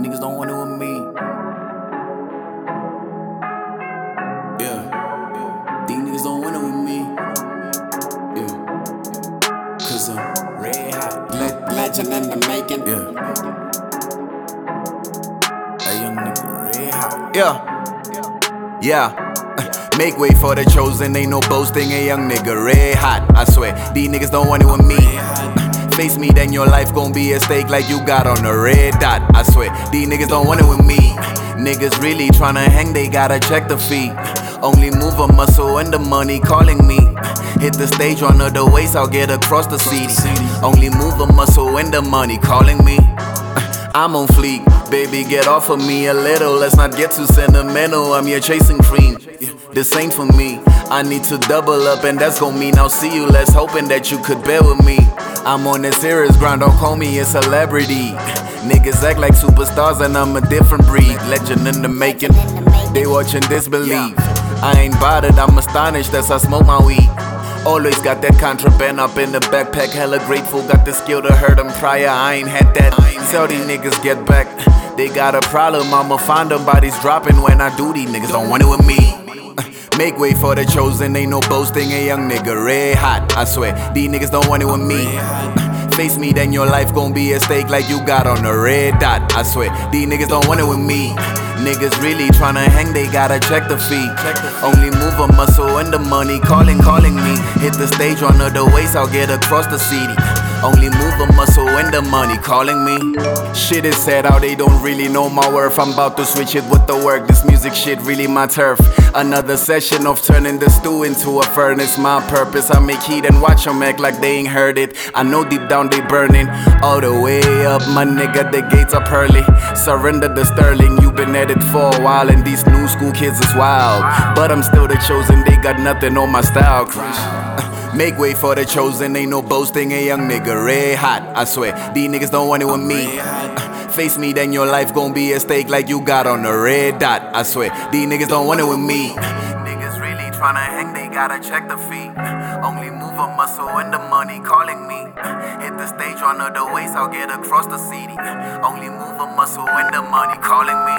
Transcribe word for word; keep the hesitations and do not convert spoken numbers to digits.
niggas don't want it with me. Yeah, these niggas don't want it with me. Yeah, cause I'm red hot. Le legend in the making. Yeah, a young nigga red hot. Yeah, yeah. Make way for the chosen, ain't no boasting, a young nigga red hot. I swear, these niggas don't want it with me. Face me, then your life gon' be a stake like you got on the red dot. I swear, these niggas don't want it with me. Niggas really tryna hang, they gotta check the fee. Only move a muscle and the money calling me. Hit the stage, run of the waist, I'll get across the city. Only move a muscle and the money calling me. I'm on fleek, baby, get off of me a little. Let's not get too sentimental, I'm here chasing cream. This ain't for me, I need to double up and that's gon' mean I'll see you less, hoping that you could bear with me. I'm on this serious grind, don't call me a celebrity. Niggas act like superstars and I'm a different breed. Legend in the making, they watching disbelief. I ain't bothered, I'm astonished as I smoke my weed. Always got that contraband up in the backpack, hella grateful, got the skill to hurt them prior, I ain't had that. Tell these niggas get back, they got a problem, I'ma find them bodies dropping when I do, these niggas don't want it with me. Make way for the chosen, ain't no boasting, a young nigga red hot. I swear, these niggas don't want it with me. Face me, then your life gon' be a stake like you got on the red dot. I swear, these niggas don't want it with me. Niggas really tryna hang, they gotta check the fee. Only move a muscle and the money calling, calling me. Hit the stage, run of the waist, I'll get across the city. Only move a muscle and the money calling me. Shit is sad how they don't really know my worth. I'm about to switch it with the work, this music shit really my turf. Another session of turning the stew into a furnace. My purpose, I make heat and watch them act like they ain't heard it. I know deep down they burning all the way up, my nigga, the gates up early. Surrender the sterling, you been at it for a while and these new school kids is wild. But I'm still the chosen, they got nothing on my style. Make way for the chosen, ain't no boasting, a young nigga red hot. I swear, these niggas don't want it with me. Face me, then your life gon' be a stake like you got on the red dot. I swear, these niggas don't want it with me. Niggas really tryna hang, they gotta check the fee. Only move a muscle and the money calling me. Hit the stage, run of the waist, I'll get across the city. Only move a muscle and the money calling me.